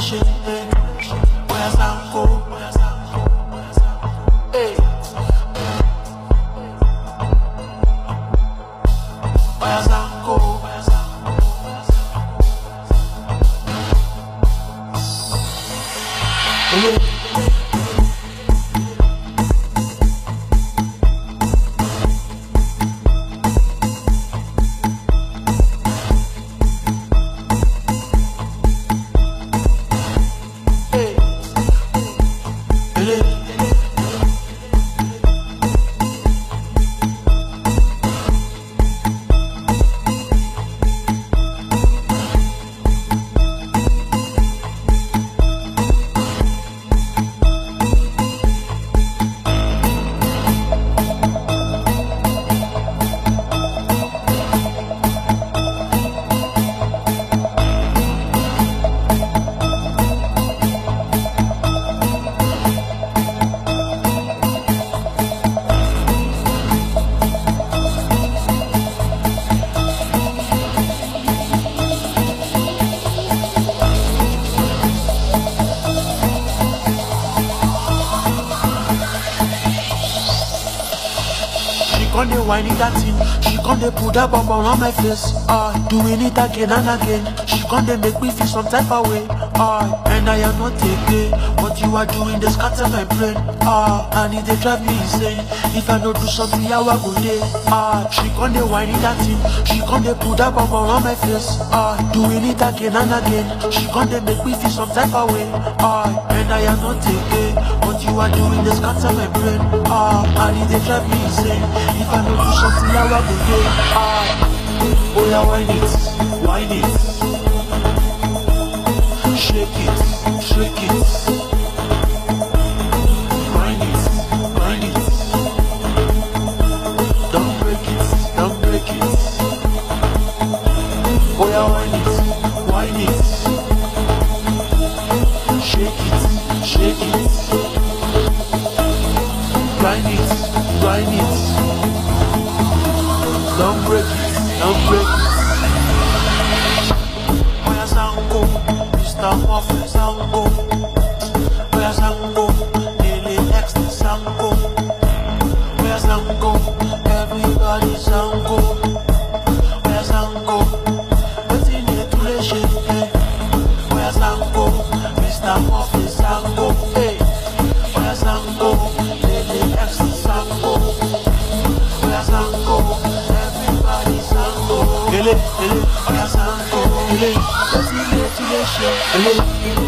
shit. Where's that go? Hey. Where's that go? She come dey whine that thing, she come dey put that bum on my face. Doing it again and again. She come dey make me feel some type of way. And I am not taking what you are doing, they scatter my brain. And it dey drive me insane. If I don't do something, how I go dey? She come dey whine that thing, she come dey put that bum on my face. Doing it again and again. She come dey make me feel some type of way. And I am not taking what you are doing, they scatter my brain. And it dey drive me insane. If I don't do something, how I go dey? Oh yeah, whine it, shake it, grind it, don't break it. Oh yeah, whine it, shake it, grind it, don't break it. Where's Zango? Mr. Muffin Zango. Where's Zango? Lily next to Zango. Where's Zango? Everybody Zango. Where's Zango? What's in it to the shit? Where's Zango? Mr. Muffin Zango. Hey. Where's Zango? Lily next to Zango. Where's Zango? Everybody Zango. Where's Zango? What's in it to the shit?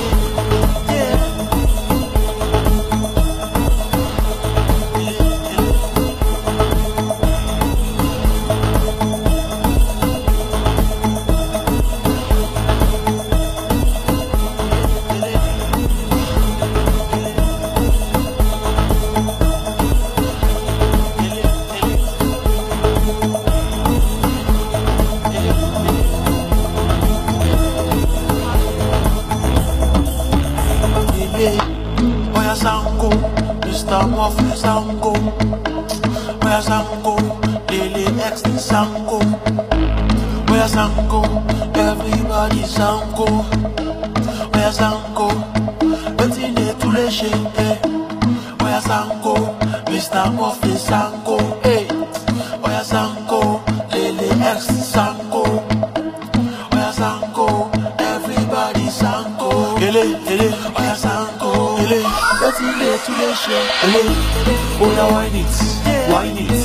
Where's Zango? Mr. Muffin Zango. Where's Zango? Lily X Zango. Where's Zango? Everybody Zango. Where's Zango? Waiting here to the shade. Where's Zango? Mr. Muffin Zango. Hey. Where's Zango? Lily X Zango. Where's Zango? Everybody Zango. Where's Zango? Waiting here to the shade. Oh yeah, whine it,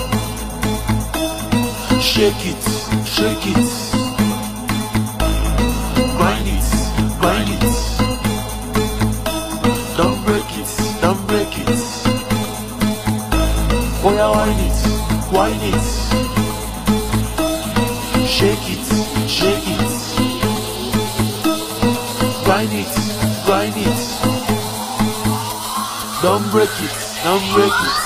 shake it, grind it, don't break it. Oh yeah, whine it, shake it, grind it, don't break it.